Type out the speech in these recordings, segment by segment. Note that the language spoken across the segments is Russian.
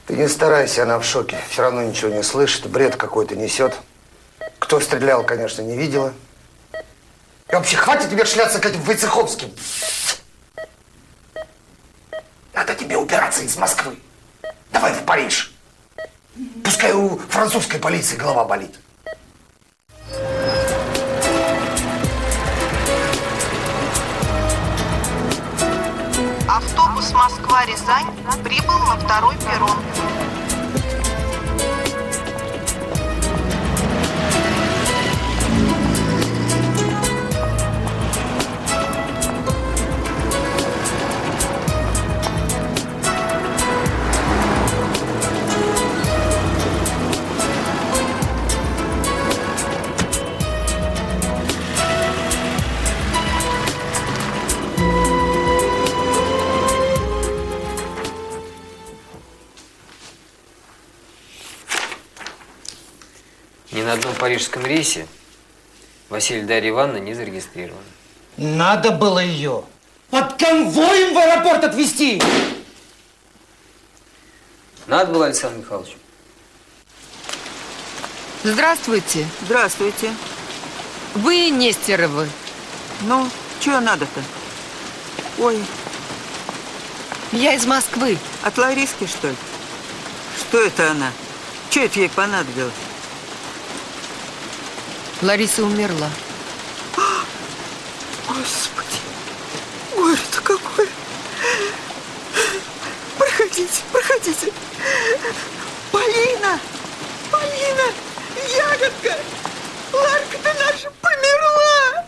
Ты не старайся, она в шоке. Все равно ничего не слышит, бред какой-то несет. Кто стрелял, конечно, не видела. И вообще, хватит тебе шляться к этим Войцеховским. Надо тебе убираться из Москвы. Давай в Париж. Пускай у французской полиции голова болит. Автобус Москва-Рязань прибыл на второй перрон. Ни на одном парижском рейсе Василия Дарья Ивановна не зарегистрирована. Надо было ее под конвоем в аэропорт отвезти. Надо было, Александр Михайлович. Здравствуйте. Здравствуйте. Вы Нестеровы. Ну, чего надо-то? Ой. Я из Москвы. От Лариски, что ли? Что это она? Что это ей понадобилось? Лариса умерла. Господи, горе-то какое. Проходите, проходите. Полина, Полина, ягодка, Ларка-то наша померла.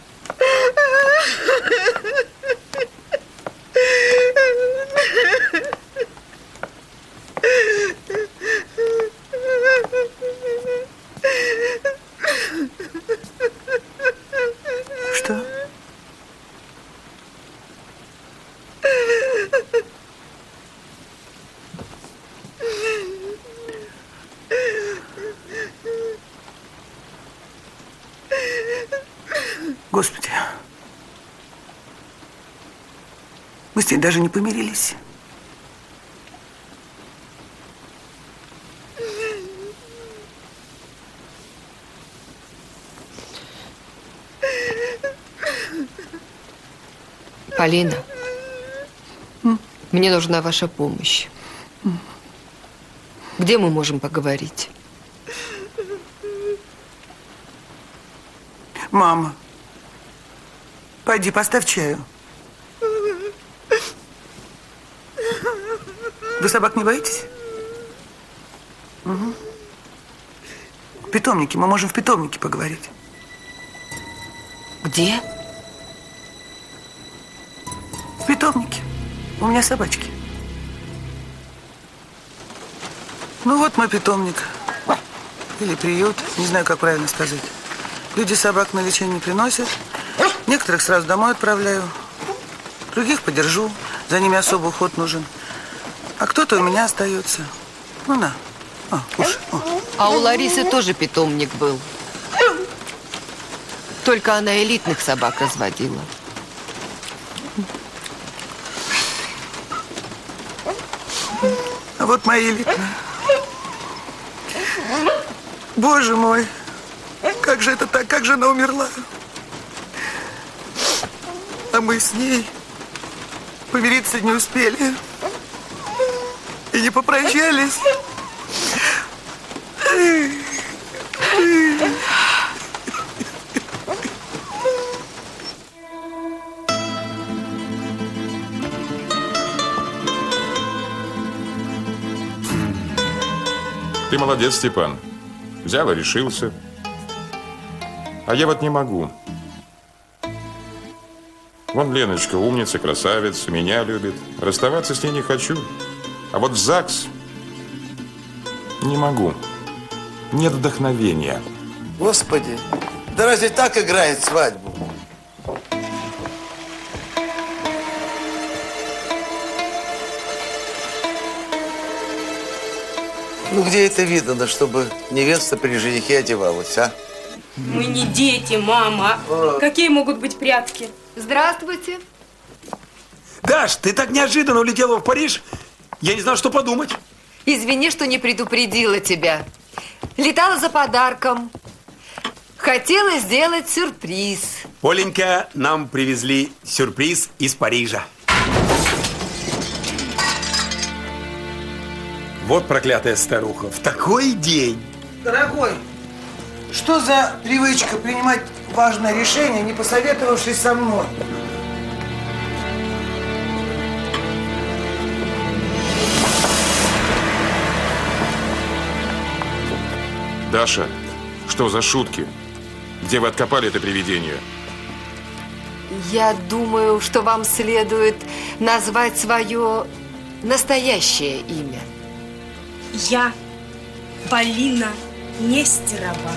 Что? Господи, мы с ней даже не помирились. Полина, мне нужна ваша помощь. Где мы можем поговорить? Мама, пойди поставь чаю. Вы собак не боитесь? Угу. В питомнике. Мы можем в питомнике поговорить. Где? В питомнике. У меня собачки. Ну вот мой питомник. Или приют. Не знаю, как правильно сказать. Люди собак на лечение не приносят. Некоторых сразу домой отправляю. Других подержу. За ними особый уход нужен. А кто-то у меня остается. Ну, на. Кушай. А у Ларисы тоже питомник был. Только она элитных собак разводила. А вот мои элитные. Боже мой. Как же это так? Как же она умерла? А мы с ней помириться не успели. И не попрощались. Ты молодец, Степан. Взял и решился. А я вот не могу. Вон Леночка умница, красавица, меня любит. Расставаться с ней не хочу. А вот в ЗАГС не могу. Нет вдохновения. Господи, да разве так играет свадьбу? Ну где это видно, чтобы невеста при женихе одевалась, а? Мы не дети, мама. Какие могут быть прятки? Здравствуйте. Даш, ты так неожиданно улетела в Париж. Я не знал, что подумать. Извини, что не предупредила тебя. Летала за подарком. Хотела сделать сюрприз. Оленька, нам привезли сюрприз из Парижа. Вот проклятая старуха. В такой день. Дорогой, что за привычка принимать важное решение, не посоветовавшись со мной? Даша, что за шутки? Где вы откопали это привидение? Я думаю, что вам следует назвать свое настоящее имя. Я Полина Нестерова.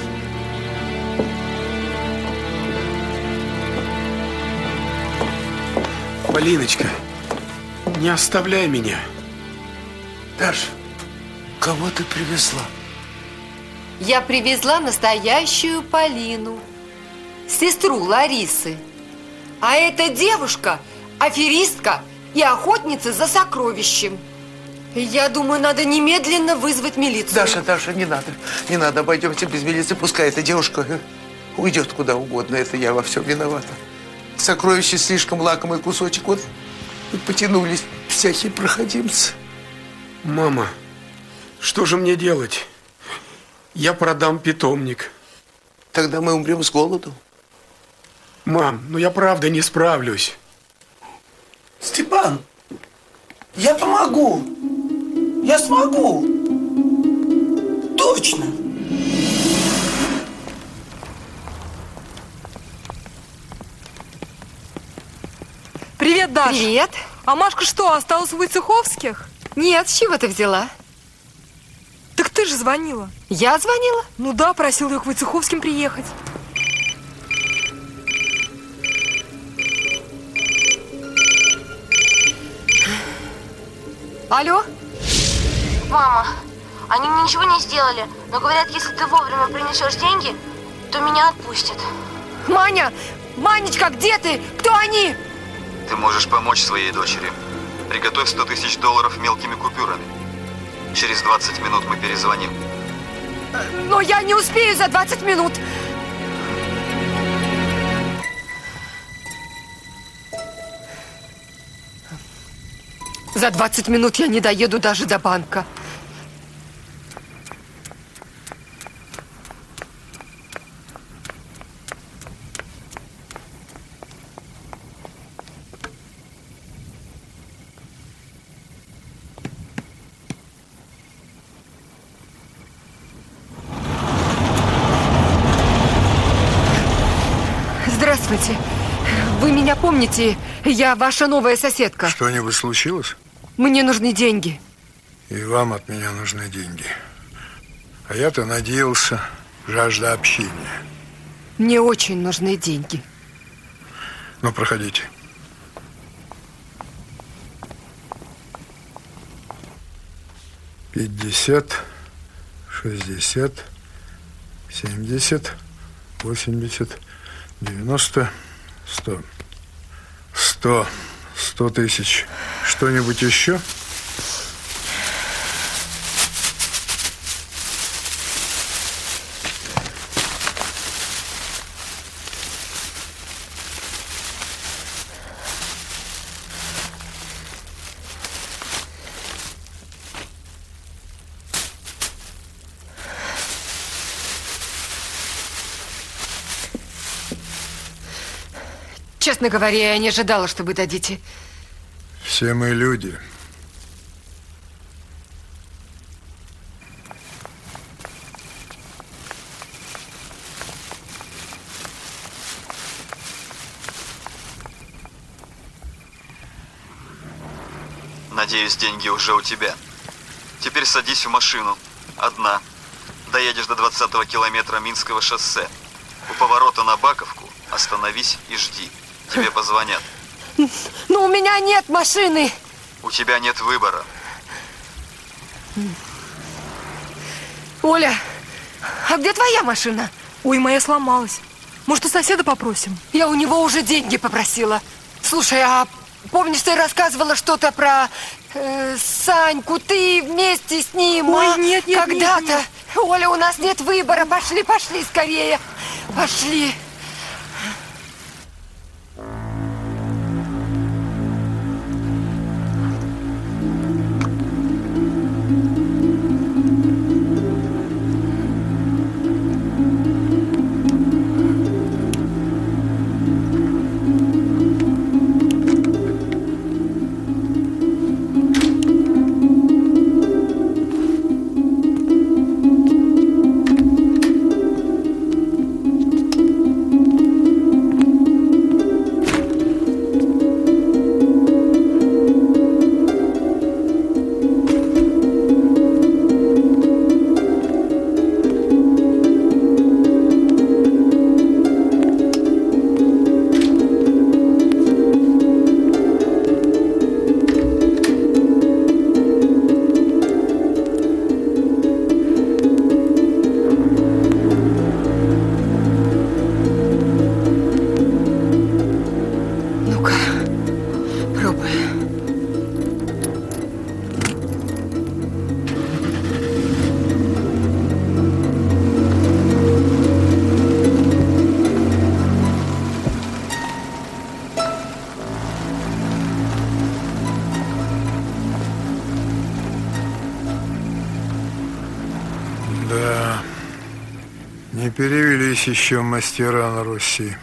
Полиночка, не оставляй меня. Даша, кого ты привезла? Я привезла настоящую Полину, сестру Ларисы. А эта девушка – аферистка и охотница за сокровищем. Я думаю, надо немедленно вызвать милицию. Даша, не надо. Не надо, обойдемся без милиции. Пускай эта девушка уйдет куда угодно. Это я во всем виновата. Сокровище слишком лакомый кусочек. Вот и потянулись всякие проходимцы. Мама, что же мне делать? Я продам питомник. Тогда мы умрем с голоду. Мам, ну я правда не справлюсь. Степан, я помогу. Я смогу. Точно. Привет, Даша. Привет. А Машка что, осталась у Войцеховских? Нет, с чего ты взяла? Так ты же звонила. Я звонила? Ну да, просила ее к Войцеховским приехать. Алло? Мама, они мне ничего не сделали, но говорят, если ты вовремя принесешь деньги, то меня отпустят. Маня! Манечка, где ты? Кто они? Ты можешь помочь своей дочери. Приготовь $100 000 мелкими купюрами. Через 20 минут мы перезвоним. Но я не успею за 20 минут. За 20 минут я не доеду даже до банка. Здравствуйте. Вы меня помните? Я ваша новая соседка. Что-нибудь случилось? Мне нужны деньги. И вам от меня нужны деньги. А я-то надеялся, жажда общения. Мне очень нужны деньги. Ну, проходите. $50, 60, 70, 80, 90, 100. 100 тысяч. Что-нибудь еще? Честно говоря, я не ожидала, что вы дадите. Все мы люди. Надеюсь, деньги уже у тебя. Теперь садись в машину. Одна. Доедешь до 20-го километра Минского шоссе. У поворота на Баковку остановись и жди. Тебе позвонят. Но у меня нет машины. У тебя нет выбора. Оля, а где твоя машина? Ой, моя сломалась. Может, у соседа попросим? Я у него уже деньги попросила. Слушай, а помнишь, ты рассказывала что-то про Саньку, ты вместе с ним, Ой, а? нет, нет, Когда-то. нет, нет. Оля, у нас нет выбора. Пошли, пошли скорее. Пошли. Да, не перевелись еще мастера на Руси.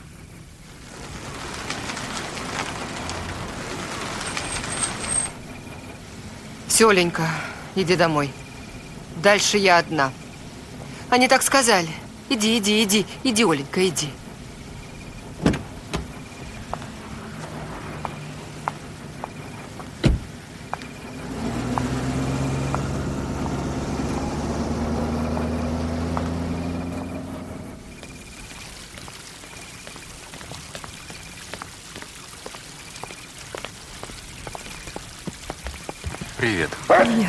Все, Ленька, иди домой. Дальше я одна. Они так сказали. Иди, иди, иди. Иди, Оленька, иди. Привет. Привет.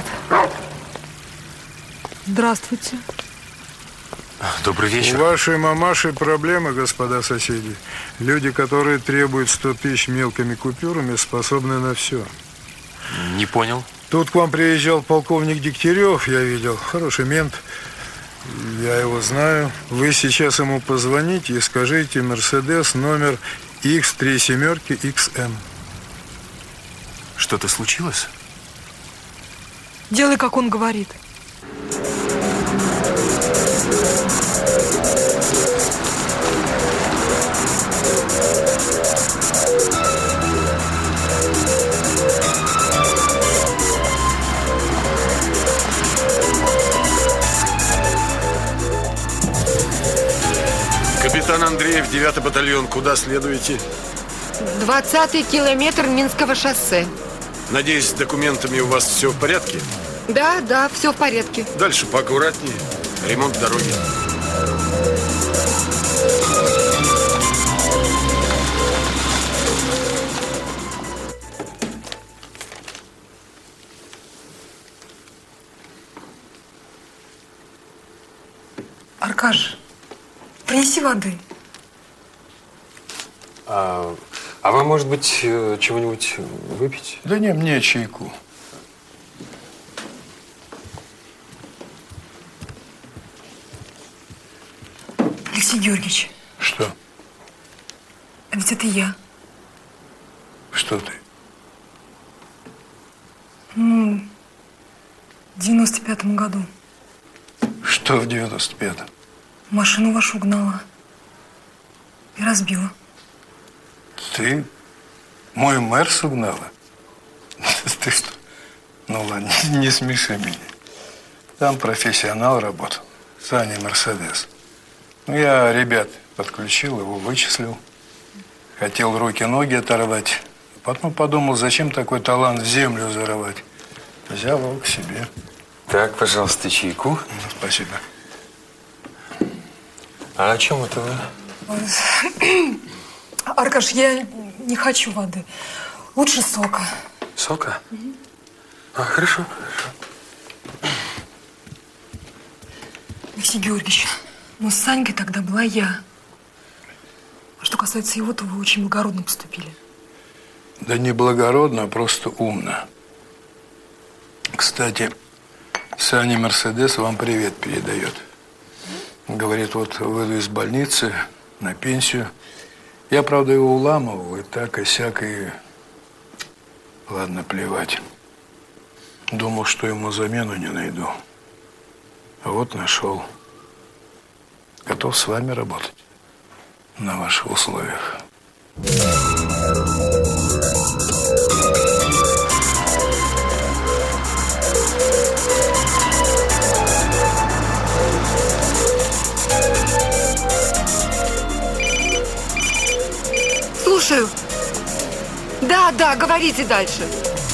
Здравствуйте. Добрый вечер. У вашей мамаши проблемы, господа соседи. Люди, которые требуют 100 тысяч мелкими купюрами, способны на все. Не понял. Тут к вам приезжал полковник Дегтярев, я видел. Хороший мент. Я его знаю. Вы сейчас ему позвоните и скажите Мерседес номер X37XM. Что-то случилось? Делай, как он говорит. Капитан Андреев, 9-й батальон. Куда следуете? 20-й километр Минского шоссе. Надеюсь, с документами у вас все в порядке? Да, да, все в порядке. Дальше поаккуратнее. Ремонт дороги. Аркаш, принеси воды. А вы, может быть, чего-нибудь выпить? Да не, мне чайку. Алексей Георгиевич. Что? А ведь это я. Что ты? В 95-м году. Что в 95-м? Машину вашу гнала. И разбила. Ты мой Мерс угнала? Ты что? Ну ладно, не смеши меня. Там профессионал работал. Саня Мерседес. Ну, я ребят подключил, его вычислил. Хотел руки-ноги оторвать. Потом подумал, зачем такой талант в землю зарывать. Взял его к себе. Так, пожалуйста, чайку. Спасибо. А о чем это вы? Аркаш, я не хочу воды. Лучше сока. Сока? А, хорошо, хорошо. Алексей Георгиевич, ну с Санькой тогда была я. А что касается его, то вы очень благородно поступили. Да не благородно, а просто умно. Кстати, Саня Мерседес вам привет передает. Говорит, вот выйду из больницы на пенсию. Я, правда, его уламывал, и так, и сяк, и... Ладно, плевать. Думал, что ему замену не найду. А вот нашел. Готов с вами работать на ваших условиях. Слушаю. Да, говорите дальше.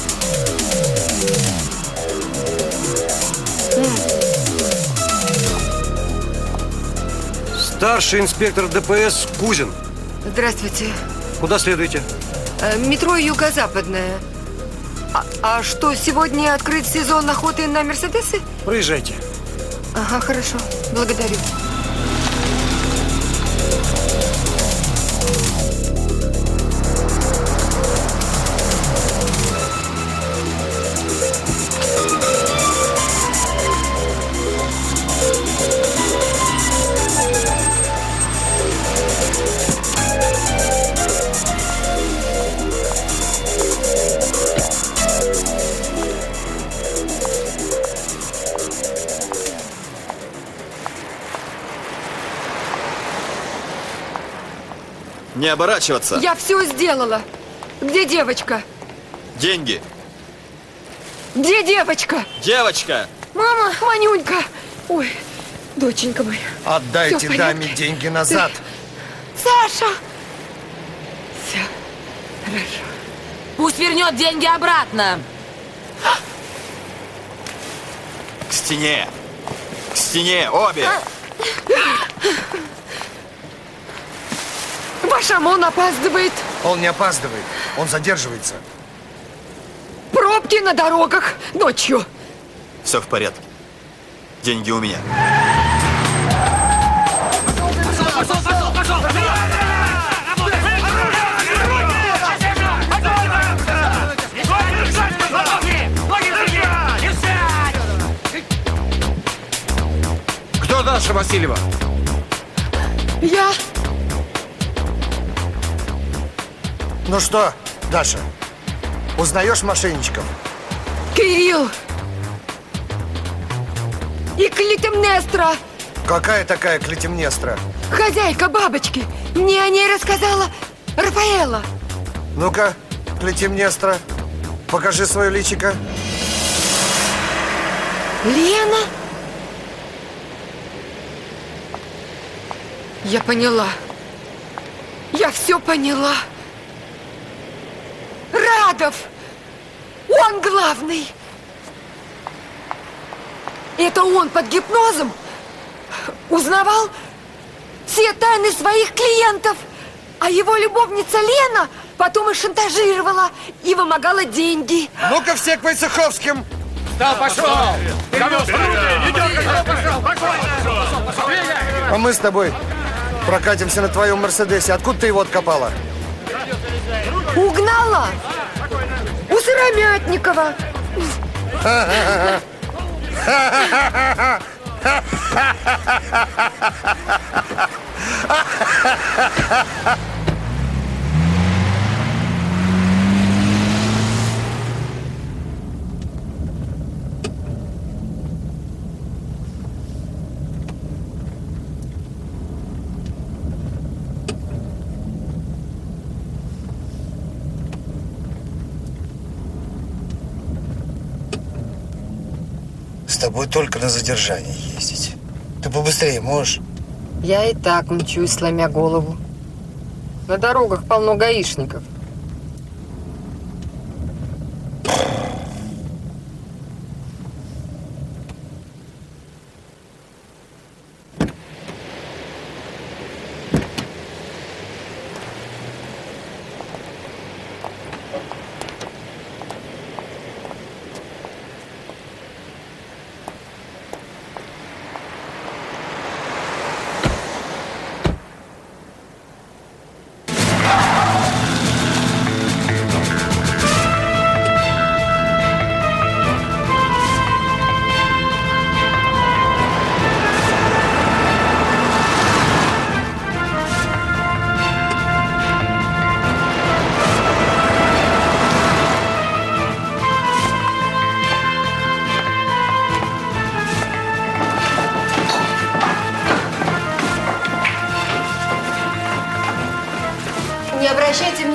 Старший инспектор ДПС Кузин. Здравствуйте. Куда следуете? Метро Юго-Западное. А что, сегодня открыт сезон охоты на Мерседесы? Проезжайте. Ага, хорошо. Благодарю. Не оборачиваться. Я все сделала. Где девочка? Деньги. Где девочка? Девочка! Мама, Манюнька. Ой, доченька моя. Отдайте Всё в даме порядке? деньги назад. Саша! Все, хорошо. Пусть вернет деньги обратно. К стене! К стене, обе! Ваш ОМОН опаздывает. Он не опаздывает, он задерживается. Пробки на дорогах ночью. Все в порядке. Деньги у меня. Кто Даша Васильева? Я. Ну что, Даша, узнаешь мошенничков? Кирилл. И Клитемнестра. Какая такая Клитемнестра? Хозяйка бабочки. Мне о ней рассказала Рафаэла. Ну-ка, Клитемнестра, покажи свое личико. Лена? Я поняла. Я все поняла. Радов! Он главный! Это он под гипнозом узнавал все тайны своих клиентов, а его любовница Лена потом и шантажировала, и вымогала деньги. Ну-ка все к Войцеховским! Да, пошел! А мы с тобой прокатимся на твоем Мерседесе. Откуда ты его откопала? Угнала! У Сыромятникова. С тобой только на задержание ездить. Ты побыстрее можешь? Я и так мчусь, сломя голову. На дорогах полно гаишников.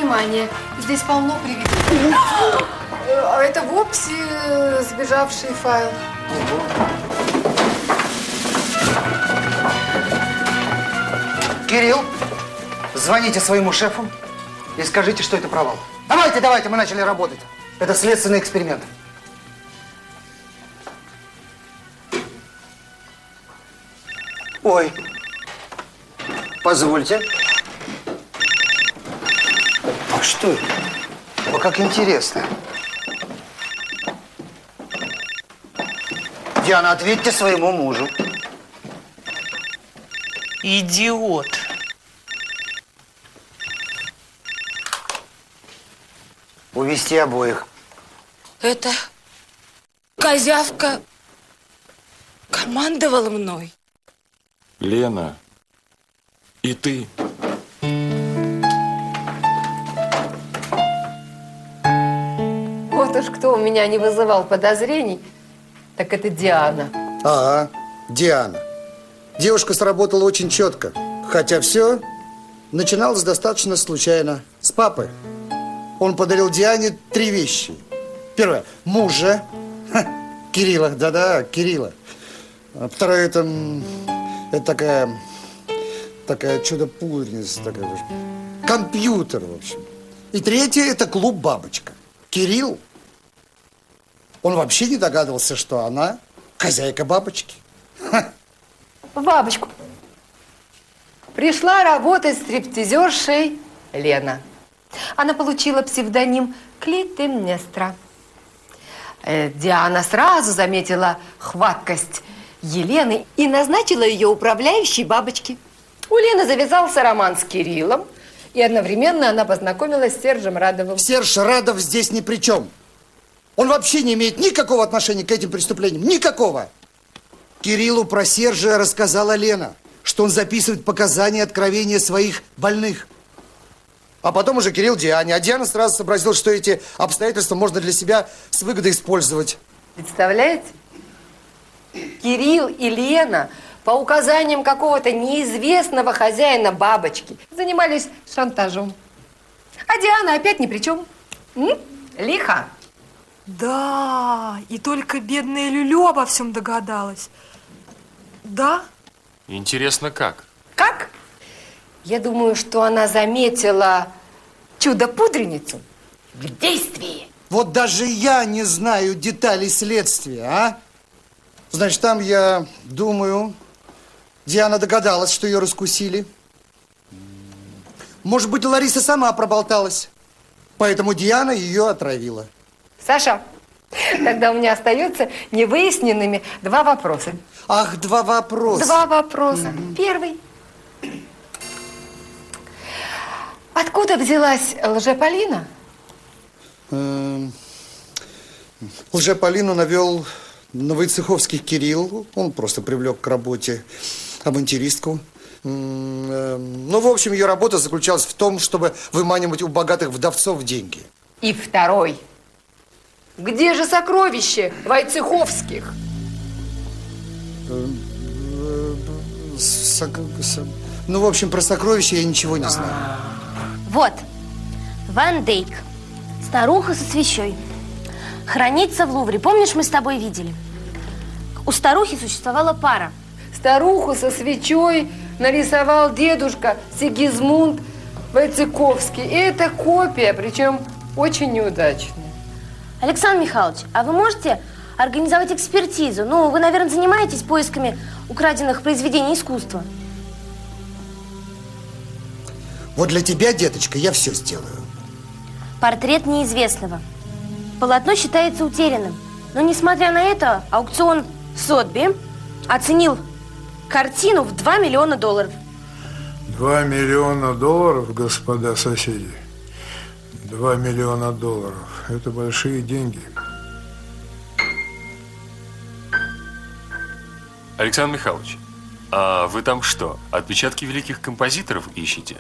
внимание. Здесь полно привидений. А это вовсе сбежавший файл. Кирилл, звоните своему шефу и скажите, что это провал. Давайте, давайте, мы начали работать. Это следственный эксперимент. Ой, позвольте. А что это? О, как интересно. Диана, ответьте своему мужу. Идиот. Увести обоих. Это козявка командовала мной. Лена, и ты. Вот уж кто у меня не вызывал подозрений, так это Диана. Ага, Диана. Девушка сработала очень четко. Хотя все начиналось достаточно случайно. С папы. Он подарил Диане 3 вещи. Первое – мужа. Кирилла, да-да, Кирилла. А второе – это такая чудо-пудреница. Компьютер, в общем. И третье – это клуб «Бабочка». Кирилл, он вообще не догадывался, что она хозяйка «Бабочки». В «Бабочку» пришла работать стриптизершей Лена. Она получила псевдоним Клитемнестра. Диана сразу заметила хваткость Елены и назначила ее управляющей «Бабочки». У Лены завязался роман с Кириллом, и одновременно она познакомилась с Сержем Радовым. Серж Радов здесь ни при чем. Он вообще не имеет никакого отношения к этим преступлениям. Никакого. Кириллу про Сержа рассказала Лена, что он записывает показания и откровения своих больных. А потом уже Кирилл Диане. А Диана сразу сообразила, что эти обстоятельства можно для себя с выгодой использовать. Представляете? Кирилл и Лена по указаниям какого-то неизвестного хозяина «Бабочки» занимались шантажом. А Диана опять ни при чем. Лихо. Да, и только бедная Люлю обо всем догадалась. Да? Интересно, как? Как? Я думаю, что она заметила чудо-пудреницу в действии. Вот даже я не знаю деталей следствия, а? Значит, там, я думаю, Диана догадалась, что ее раскусили. Может быть, Лариса сама проболталась. Поэтому Диана ее отравила. Саша, тогда у меня остается невыясненными 2 вопроса. Ах, 2 вопроса. 2 вопроса. Первый. Откуда взялась лжеполина? Лжеполину навел новоицеховский Кирилл. Он просто привлек к работе авантюристку. Ну, в общем, ее работа заключалась в том, чтобы выманивать у богатых вдовцов деньги. И второй. Где же сокровище Войцеховских? Ну, в общем, про сокровища я ничего не знаю. Вот, Ван Дейк, старуха со свечой, хранится в Лувре. Помнишь, мы с тобой видели? У старухи существовала пара. Старуху со свечой нарисовал дедушка Сигизмунд Войцеховский. И это копия, причем очень неудачная. Александр Михайлович, а вы можете организовать экспертизу? Ну, вы, наверное, занимаетесь поисками украденных произведений искусства. Вот для тебя, деточка, я все сделаю. Портрет неизвестного. Полотно считается утерянным. Но, несмотря на это, аукцион Сотби оценил картину в $2 миллиона. $2 миллиона, господа соседи. $2 миллиона. Это большие деньги. Александр Михайлович, а вы там что, отпечатки великих композиторов ищете?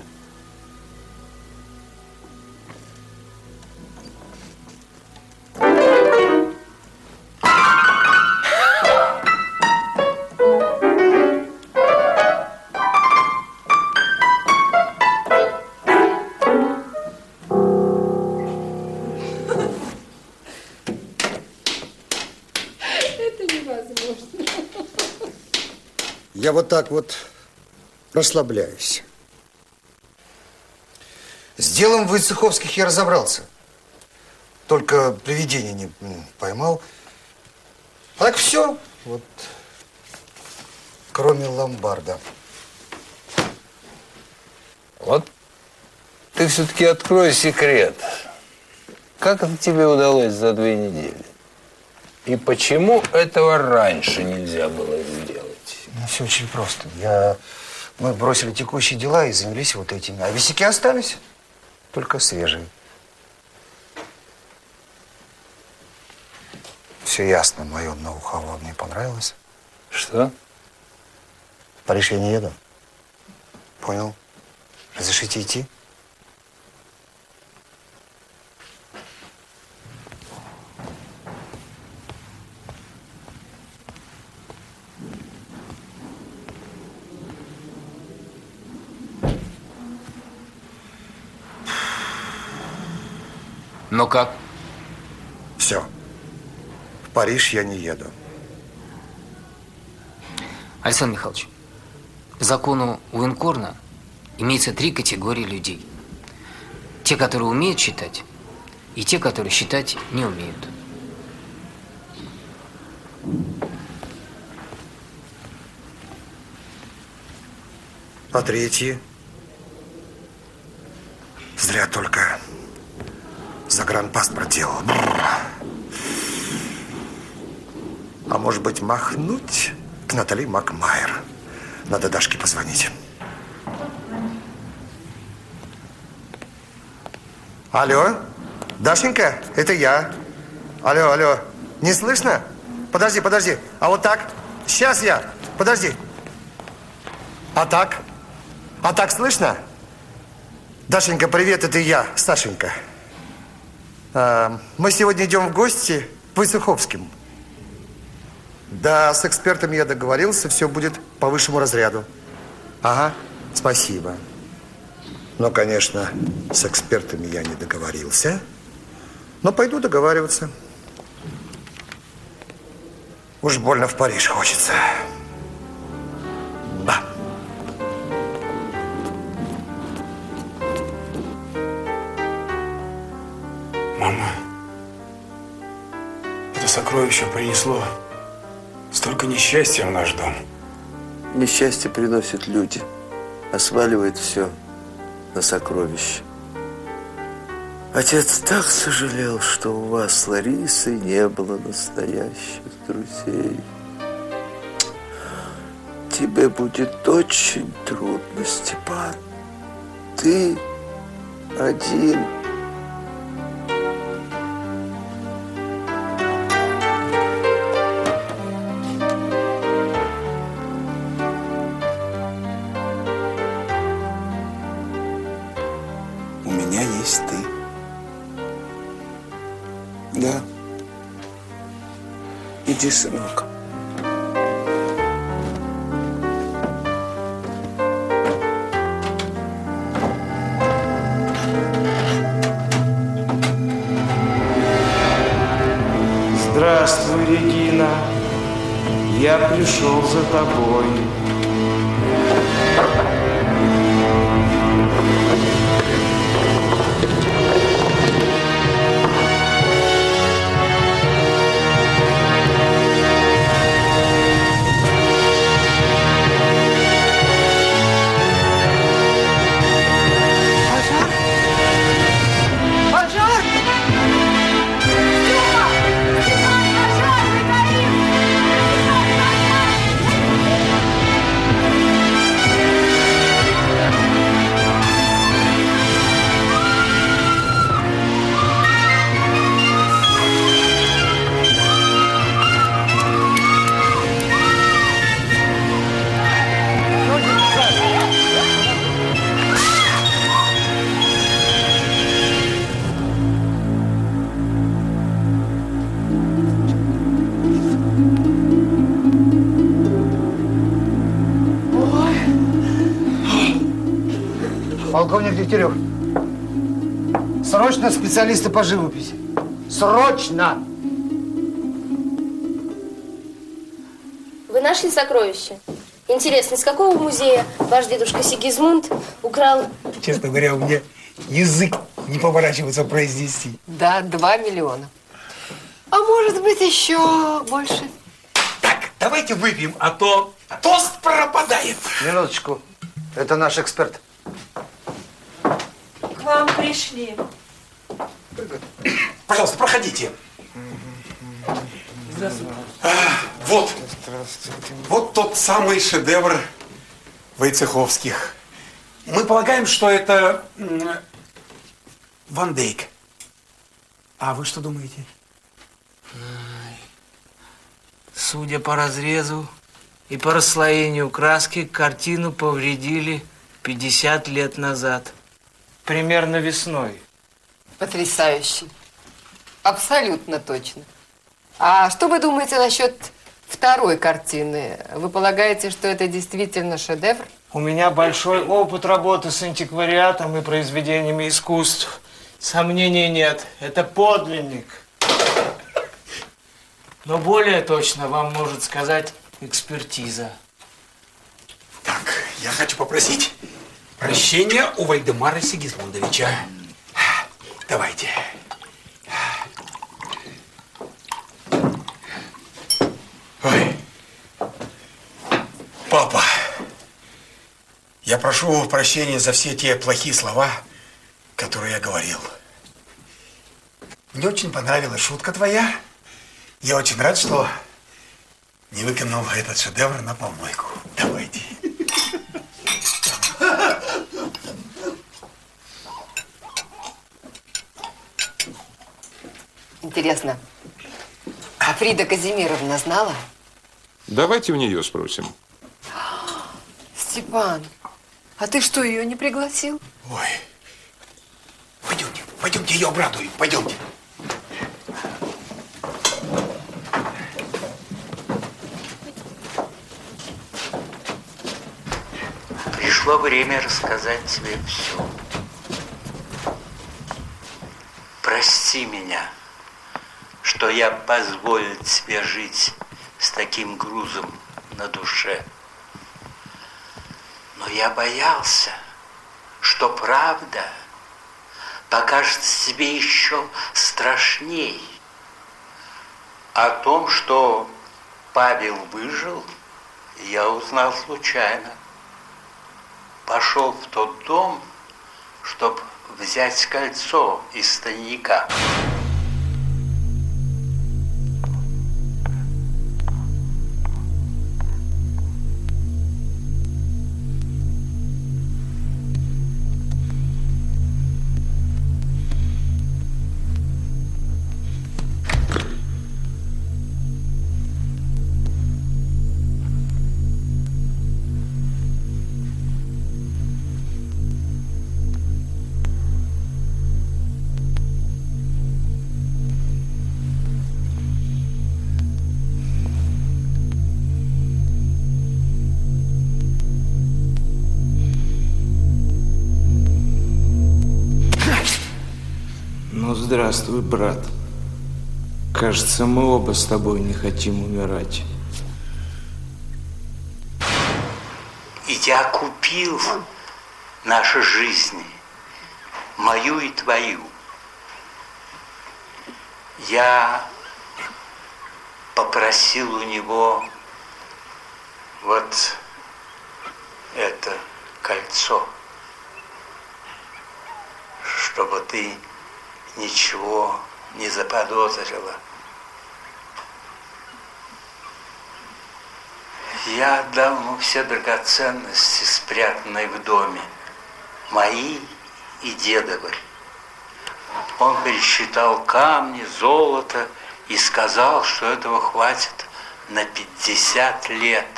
Я вот так вот расслабляюсь. С делом Войцеховских я разобрался. Только привидение не поймал. А так все. Вот. Кроме ломбарда. Вот ты все-таки открой секрет. Как это тебе удалось за 2 недели? И почему этого раньше нельзя было сделать? Ну, все очень просто. Мы бросили текущие дела и занялись вот этими. А висяки остались, только свежие. Все ясно, мое ноу-хау вам не понравилось. Что? В Париж я не еду. Понял? Разрешите идти? Ну как? Все. В Париж я не еду. Александр Михайлович, по закону Уинкорна имеется 3 категории людей. Те, которые умеют читать, и те, которые считать не умеют. А 3? Зря только загранпаспорт делал. А может быть, махнуть к Натали Макмайер? Надо Дашке позвонить. Алло, Дашенька, это я. Алло, алло, не слышно? Подожди, подожди. А вот так? Сейчас я. Подожди. А так? А так слышно? Дашенька, привет, это я, Сашенька. Мы сегодня идем в гости к Войцеховским. Да, с экспертами я договорился, все будет по высшему разряду. Ага, спасибо. Но, конечно, с экспертами я не договорился. Но пойду договариваться. Уж больно в Париж хочется. Да. Мама, это сокровище принесло столько несчастья в наш дом. Несчастье приносят люди, а сваливает все на сокровище. Отец так сожалел, что у вас с Ларисой не было настоящих друзей. Тебе будет очень трудно, Степан. Ты один. У меня есть ты. Да. Иди, сынок. Здравствуй, Регина. Я пришел за тобой. Пожар! Степа! Степан, пожар! Мы горим! Полковник Дегтярев, срочно специалисты по живописи. Срочно! Вы нашли сокровище? Интересно, из какого музея ваш дедушка Сигизмунд украл? Честно говоря, у меня язык не поворачивается произнести. Да, 2 миллиона. А может быть, еще больше. Так, давайте выпьем, а то тост пропадает. Минуточку. Это наш эксперт. К вам пришли. Пожалуйста, проходите. Здравствуйте. Вот. Вот тот самый шедевр Войцеховских. Мы полагаем, что это Ван Дейк. А вы что думаете? Судя по разрезу и по расслоению краски, картину повредили 50 лет назад. Примерно весной. Потрясающе. Абсолютно точно. А что вы думаете насчет второй картины? Вы полагаете, что это действительно шедевр? У меня большой опыт работы с антиквариатом и произведениями искусств. Сомнений нет. Это подлинник. Но более точно вам может сказать экспертиза. Так, я хочу попросить прощения у Вальдемара Сигизмундовича. Давайте. Ой. Папа, я прошу прощения за все те плохие слова, которые я говорил. Мне очень понравилась шутка твоя. Я очень рад, что не выкинул этот шедевр на помойку. Давайте. Интересно, а Фрида Казимировна знала? Давайте у нее спросим. Степан, а ты что, ее не пригласил? Ой. Пойдемте, пойдемте, ее обрадуем. Пойдемте. Пришло время рассказать тебе все. Прости меня, что я позволил тебе жить с таким грузом на душе. Но я боялся, что правда покажется тебе еще страшней. О том, что Павел выжил, я узнал случайно. Пошел в тот дом, чтобы взять кольцо из тайника. Ну, здравствуй, брат. Кажется, мы оба с тобой не хотим умирать. И я купил наши жизни, мою и твою. Я попросил у него вот это кольцо, чтобы ты ничего не заподозрила. Я отдал ему все драгоценности, спрятанные в доме, мои и дедовы. Он пересчитал камни, золото и сказал, что этого хватит на 50 лет.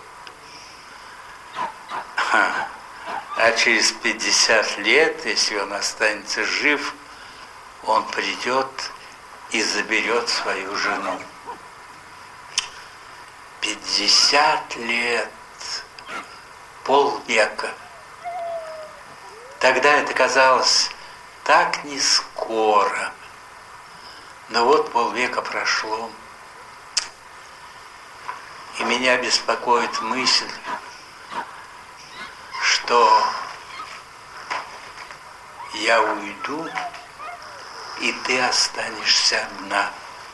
А через 50 лет, если он останется жив, он придет и заберет свою жену. 50 лет, полвека. Тогда это казалось так не скоро. Но вот полвека прошло. И меня беспокоит мысль, что я уйду, и ты останешься одна.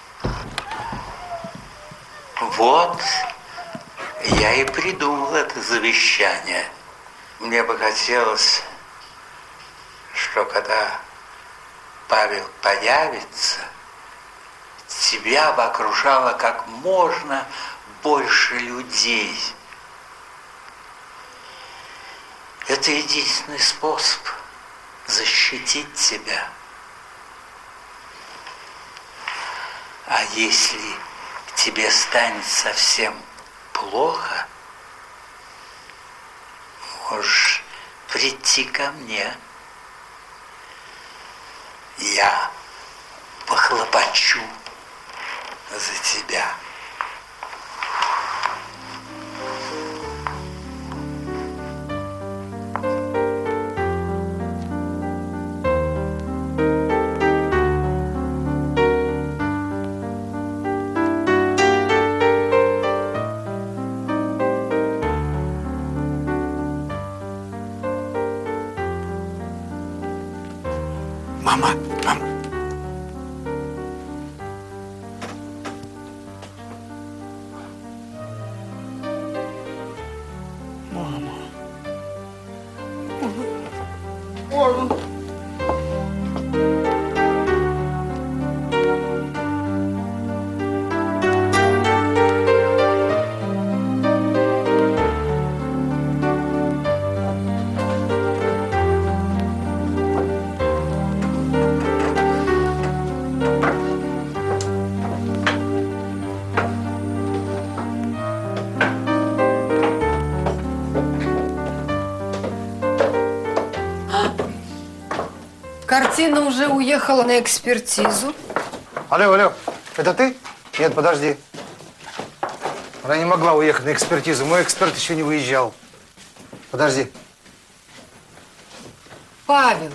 Вот я и придумал это завещание. Мне бы хотелось, что когда Павел появится, тебя бы окружало как можно больше людей. Это единственный способ защитить тебя. А если тебе станет совсем плохо, можешь прийти ко мне. Я похлопочу за тебя. Мама, мама. Картина уже уехала на экспертизу. Алло, это ты? Нет, подожди. Она не могла уехать на экспертизу. Мой эксперт еще не выезжал. Подожди. Павел.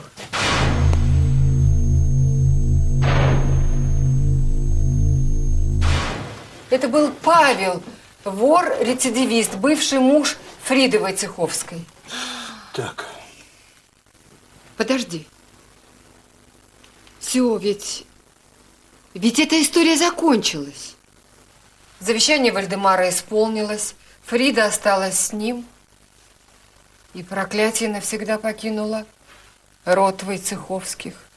Это был Павел, вор-рецидивист, бывший муж Фриды Войцеховской. Так. Подожди. Все, ведь эта история закончилась. Завещание Вальдемара исполнилось, Фрида осталась с ним, и проклятие навсегда покинуло род Войцеховских.